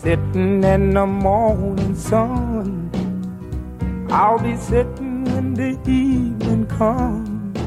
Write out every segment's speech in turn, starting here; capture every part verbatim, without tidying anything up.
sitting in the morning sun. I'll be sitting when the evening comes,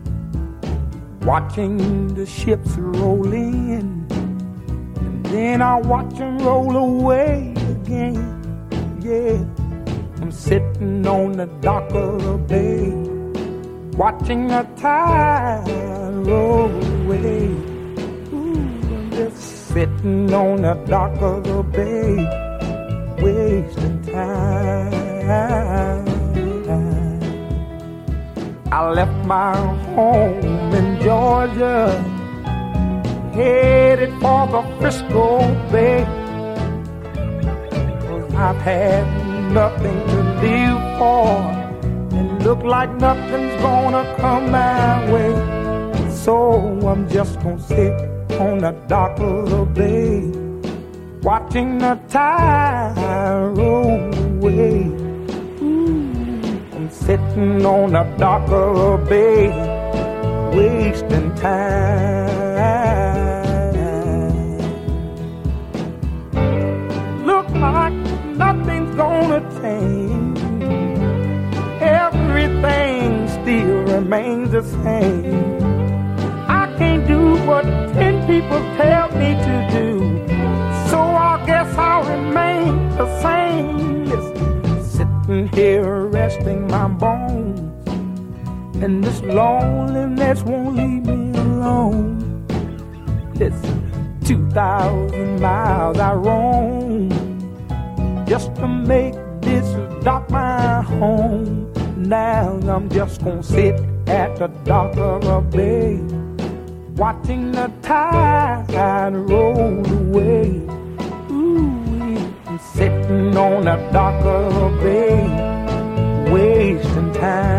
watching the ships roll in, and then I'll watch them roll away again. Yeah, I'm sitting on the dock of the bay, watching the tide roll away. Ooh, I'm just sitting on the dock of the bay, wasting time. I left my home in Georgia, headed for the Frisco Bay, 'cause I've had nothing to live for, and look like nothing's gonna come my way. So I'm just gonna sit on the dock of the bay, watching the tide roll away. Sitting on the dock of the bay, wasting time. Look like nothing's gonna change, everything still remains the same. I can't do what ten people tell me to do, so I guess I'll remain the same. Listen, sitting here resting my bones, and this loneliness won't leave me alone. Listen, two thousand miles I roam just to make this dock my home. Now I'm just gonna sit at the dock of a bay, watching the tide roll away. Ooh, I'm sitting on the dock of a bay, wasting time.